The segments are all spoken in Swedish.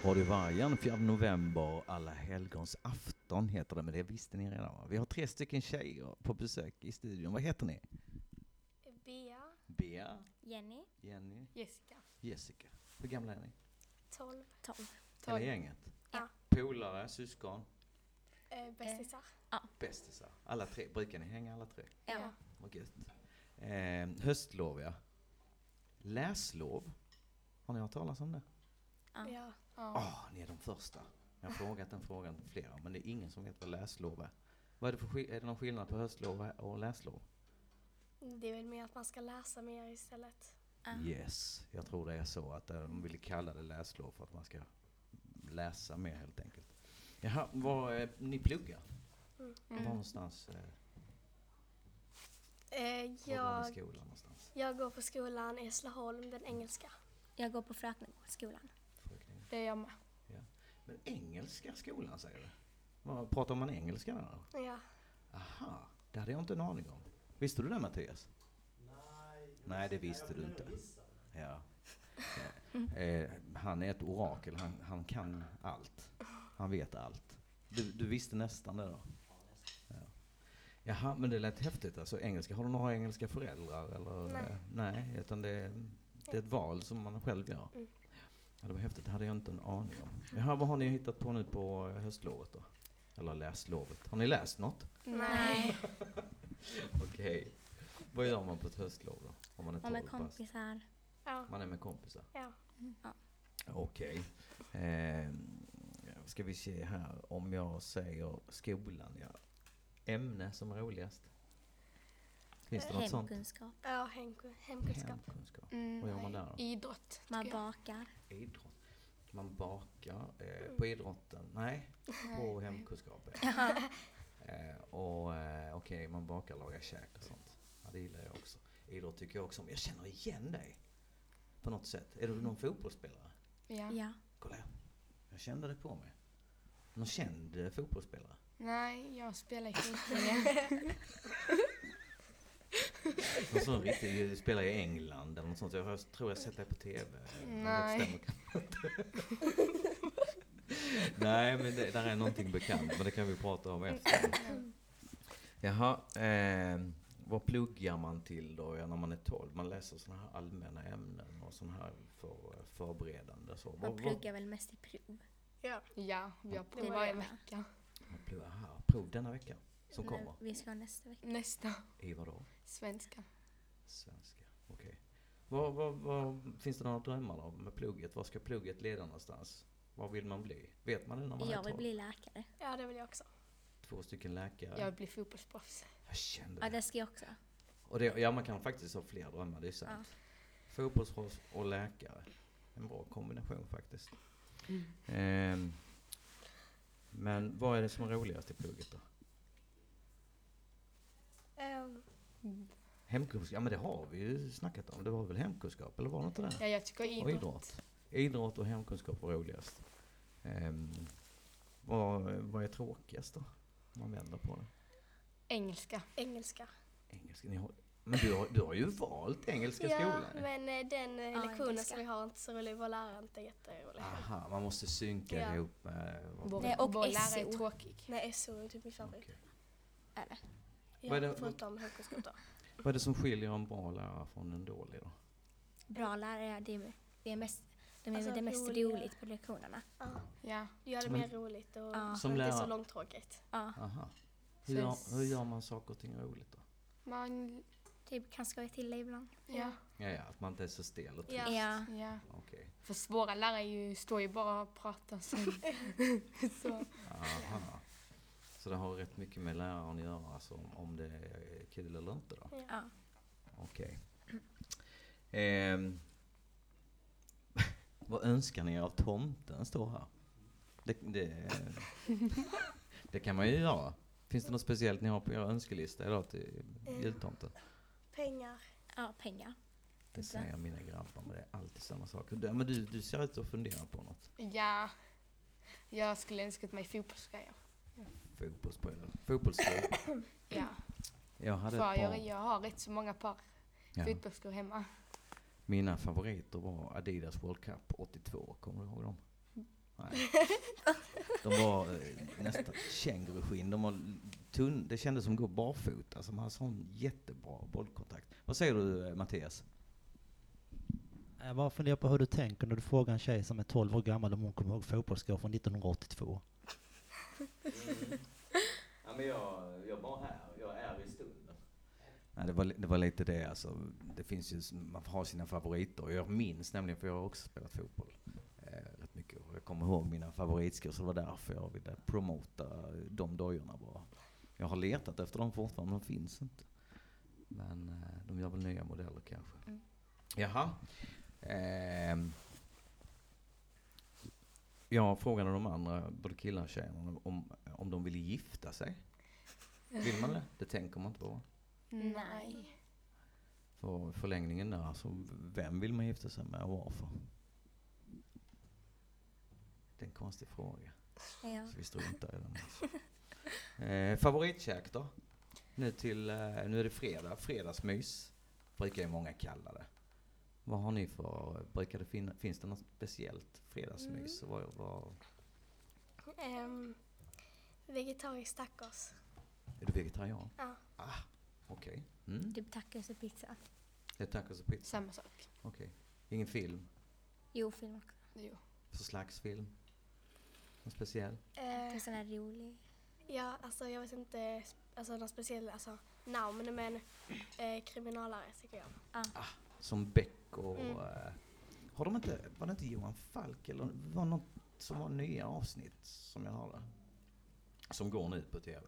Radio Vargen, 4 november, alla helgons afton heter det, men det visste ni redan va? Vi har 3 stycken tjejer på besök i studion. Vad heter ni? Bea. Jenny. Jessica. Hur gamla är ni? 12. Hela gänget? Ja. Polare, syskon? Bästisar. Bästisar. Alla 3. Brukar ni hänga alla 3? Ja. Vad gött. Höstlov, ja. Läslov. Har ni hört talas om det? Ja. Ni är de första. Jag har frågat den frågan flera, men det är ingen som vet vad läslov är. Vad är det för är det någon skillnad på höstlov och läslov? Det är väl mer att man ska läsa mer istället. Yes, jag tror det är så att de vill kalla det läslov för att man ska läsa mer helt enkelt. Jaha, ni pluggar? Var någonstans? Var går ni i skolan någonstans? Jag går på skolan i Hässleholm, den engelska. Jag går på Fröknegårdsskolan. Det är jag med. Ja. Men engelska skolan säger du? Pratar man engelska där? Ja. Aha, det hade jag inte en aning om. Visste du det, Mattias? Nej, det visste du inte. Ja. Han är ett orakel, han kan allt. Han vet allt. Du visste nästan det då? Ja. Jaha, men det lät häftigt. Alltså engelska, har du några engelska föräldrar? Eller? Nej, utan det är ett val som man själv gör. Ja, det var häftigt, det hade jag inte en aning om. Jaha, vad har ni hittat på nu på höstlovet då? Eller läslovet? Har ni läst något? Nej. Okej. Vad gör man på ett höstlov då? Om man är 12 med kompisar. Ja. Man är med kompisar? Ja. Okej. Ska vi se här. Om jag säger skolan, ja. Ämne som är roligast? Finns det något sånt? Hemkunskap. Ja, hemkunskap. Hemkunskap. Vad gör man där då? Idrott. Man bakar. Idrott. Man bakar på idrotten. Nej, på hemkunskap. Okej, man bakar, lagar käk och sånt. Ja, det gillar jag också. Idrott tycker jag också om. Jag känner igen dig på något sätt. Är du någon fotbollsspelare? Ja. Kolla här. Jag kände det på mig. Någon känd fotbollsspelare? Nej, jag spelar i fotboll. Någon sån riktig spelar i England eller något sånt. Jag tror jag sett det på TV. Nej. Nej, men där är någonting bekant. Men det kan vi prata om efter. Jaha, vad pluggar man till då när man är 12? Man läser såna här allmänna ämnen och såna här förberedande. Så. Man pluggar väl mest i prov. Ja. Ja, vi har prov varje vecka. Prov denna vecka som kommer? Vi ska nästa vecka. Nästa. I vad då? Svenska, okej. Vad finns det några drömmar då med plugget? Vad ska plugget leda någonstans? Vad vill man bli? Vet man det när man är 12? Jag vill bli läkare. Ja, det vill jag också. 2 stycken läkare. jag vill bli fotbollsproffs. Jag kände Ja, det. det ska jag också. Och man kan faktiskt ha fler drömmar, det är sant. Ja. Fotbollsproffs och läkare. En bra kombination faktiskt. Men vad är det som är roligast i plugget då? Hemkunskap, ja men det har vi ju snackat om. Det var väl hemkunskap, eller var det inte det? Ja, jag tycker Och idrott. Idrott och hemkunskap var roligast. Vad är tråkigast då? Om man vänder på det. Engelska. Engelska. Men du har ju valt engelska skolan. Ja, men den lektionen engelska. som vi har inte så rolig. Vår lärare inte jätterolig. Aha, man måste synka ihop med... Och Vår lärare är SO. tråkig. Nej, SO är typ min favorit. Okej. Är det? Vad är Ja, det- förutom hemkunskap då. Vad är det som skiljer en bra lärare från en dålig då? Bra lärare, det är mest Alltså, det mest roliga. roligt på lektionerna. Ja. Ja. Gör det Men- mer roligt och Ja. Som inte lärare. så långtråkigt. Ja, Aha. Sen- Hur gör man saker och ting roligt då? Man, typ kan skoja till det ibland. ja. Ja, att man inte är så stel och trist. Ja. Ja. Ja. Okej. För svåra lärare står ju bara och pratar sen. Så. Aha. Så det har rätt mycket med läraren att göra, alltså om det är kul eller inte då? Ja. Okej. Vad önskar ni av tomten står här? Det kan man ju göra. Finns det något speciellt ni har på er önskelista idag till jultomten? Pengar. Ja, pengar. Det säger mina grabbar, men det är alltid samma sak. Men du ser ut att fundera på något. Ja. Jag skulle önskat mig fotbollsgrejer. Fotbollsskor. Ja. Jag hade För ett par. jag har rätt så många par Ja. fotbollsskor hemma. Mina favoriter var Adidas World Cup 82. Kommer du ihåg dem? Nej. De var nästan känguruskinn. De var det kändes som att gå barfota. Alltså, man har sån jättebra bollkontakt. Vad säger du, Mattias? Jag bara funderar på hur du tänker när du frågar en tjej som är 12 år gammal om hon kommer ihåg fotbollsskor från 1982. Ja, men jag var här. Jag är i stunden. Nej, det var lite det. Alltså, det finns ju, man har sina favoriter. Och jag minns nämligen, för jag har också spelat fotboll rätt mycket. Och jag kommer ihåg mina favoritskor, så det var därför jag ville promota de dojorna bara. Jag har letat efter dem fortfarande, men de finns inte. Men de gör väl nya modeller kanske. Mm. Jaha. Jag frågade de andra, både killar och tjejerna, om de ville gifta sig. Vill man det? Det tänker man inte på. Nej. För förlängningen där, alltså, vem vill man gifta sig med och varför? Det är en konstig fråga. Ja. Så vi struntar i den. Alltså. Favoritkäk då? Nu är det fredag. Fredagsmys brukar ju många kalla det. Vad har ni för... Finns det något speciellt fredagsmys? Vegetarisk tacos. Är du vegetarian? Ja. Okej. Mm. Typ tacos och pizza. Det är tacos och pizza? Samma sak. Okej. Ingen film? Jo, film också. Jo. För slags film? Någon speciell? En sån här rolig. Ja, alltså jag vet inte, alltså någon speciell, alltså namn, men kriminalare tycker jag. Som Beck och... har de inte... Var det inte Johan Falk eller var något som var nya avsnitt som jag hörde? Som går nu på TV?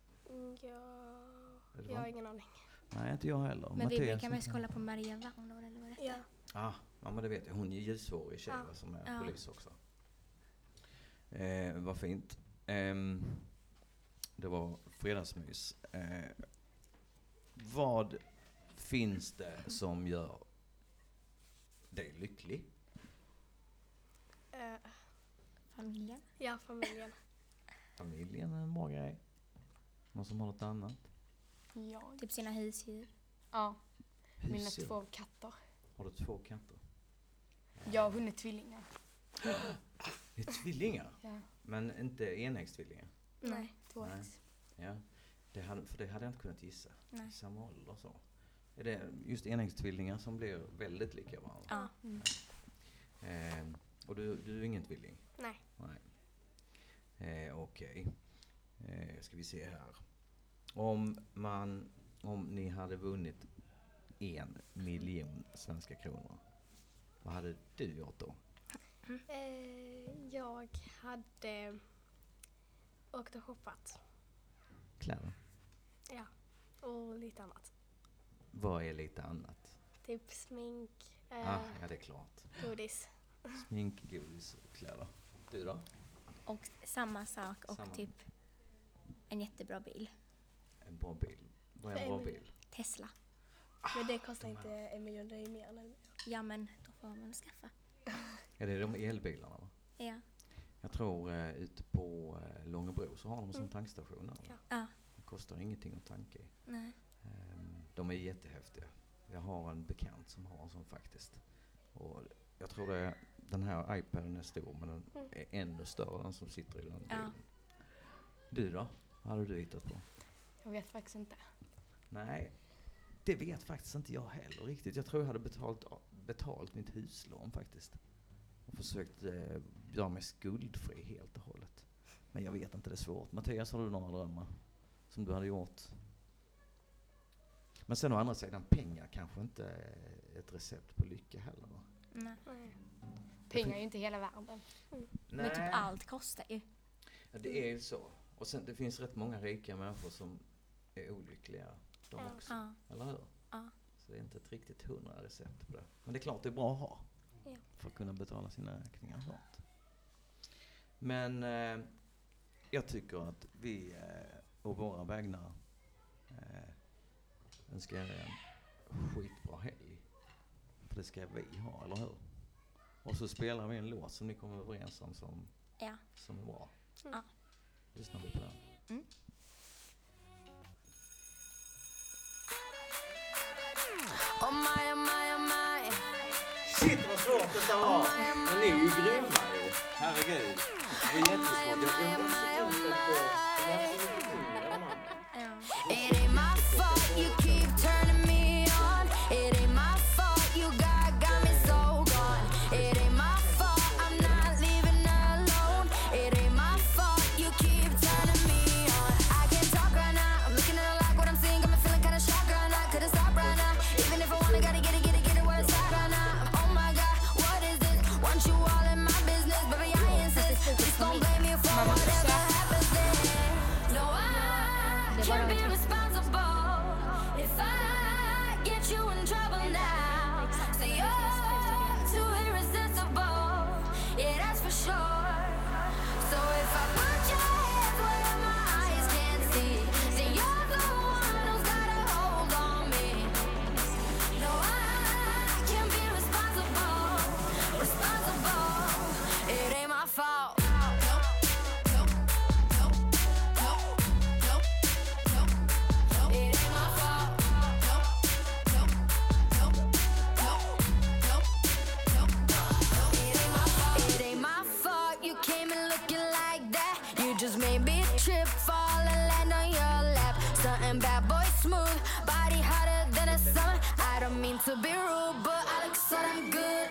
Jag har ingen aning. Nej, inte jag heller. Men vi brukar mest kolla på Maria Wagner eller vad det är. Ja. Ja, men det vet jag. Hon är ljushårig tjej som är polis också. Vad fint. Det var fredagsmys. Vad finns det som gör dig lycklig? Familjen. Ja, familjen. Familjen är en bra grej. Någon som har något annat? Ja. Typ sina husdjur. Ja. Mina Husdjur. 2 katter. Har du 2 katter? Jag och hon är tvillingar. Det är tvillingar? Ja. Men inte enäggstvillingar? Nej. 2. Ja. Det hade jag inte kunnat gissa. Nej. Samma ålder och så. Är det just enäggstvillingar som blir väldigt lika varandra? Ja. Och du är ingen tvilling? Nej. Okej. Ska vi se här. Om ni hade vunnit 1 miljon svenska kronor, vad hade du gjort då? Jag hade åkt och shoppat. Kläder? Ja. Och lite annat. Vad är lite annat? Typ smink, Ja, det är klart. godis. Smink, godis och kläder. Du då? Och samma sak och Samma. typ en jättebra bil. En bra bil. Vad är en bra bil? Tesla. Men det kostar inte 1 miljon, det är mer än 1 miljon. Ja, men då får man skaffa. Ja, det är de elbilarna, va? Ja. Jag tror ute på Långebro så har de en sån tankstation där. Ja. Ja. Det kostar ingenting att tanka i. Nej. De är jättehäftiga. Jag har en bekant som har en sån faktiskt. Och jag tror den här iPaden är stor, men den är ännu större än den som sitter i den bilen. Du då? Vad hade du hittat på? Jag vet faktiskt inte. Nej, det vet faktiskt inte jag heller riktigt. Jag tror jag hade betalt mitt huslån faktiskt. Och försökt göra mig skuldfri helt och hållet. Men jag vet inte, det är svårt. Mattias, har du några drömmar som du hade gjort? Men sen å andra sidan, pengar kanske inte är ett recept på lycka heller, va? Nej. Pengar är ju inte hela världen. Men typ allt kostar ju. Ja, det är ju så. Och sen det finns rätt många rika människor som är olyckliga. De också. Ja. Eller hur? Ja. Så det är inte ett riktigt 100 recept på det. Men det är klart det är bra att ha. Ja. För att kunna betala sina räkningar och sånt. Men jag tycker att vi och våra vägnar önskar er en skitbra helg. För det ska vi ha, eller hur? Och så spelar vi en låt som ni kommer överens om som är bra. Ja. Lyssnar vi på den. Oh my, oh my, oh my. Shit vad svårt detta var! Men ni är ju grymma ju. Herregud. Det är jättesvårt. It ain't my fault you keep turning me on. It ain't my fault you got me so gone. It ain't my fault I'm not leaving alone. It ain't my fault you keep turning me on. I can't talk right now. I'm looking at like what I'm seeing. Got me feeling kinda shocked right now. Couldn't stop right now. Even if I wanna, gotta get it where it's at right now. Oh my God, what is this? Want you all in my business, baby I insist. Please don't blame me for whatever happens then. No, I can't be responsible if I get you in trouble now. So you're too irresistible, yeah that's for sure. So if I put your hands where my eyes can't see, then you're the one who's got a hold on me. No, I can't be responsible. It ain't my fault. Just made me trip, fall and land on your lap. Something bad boy smooth, body hotter than a summer. I don't mean to be rude, but I look so damn good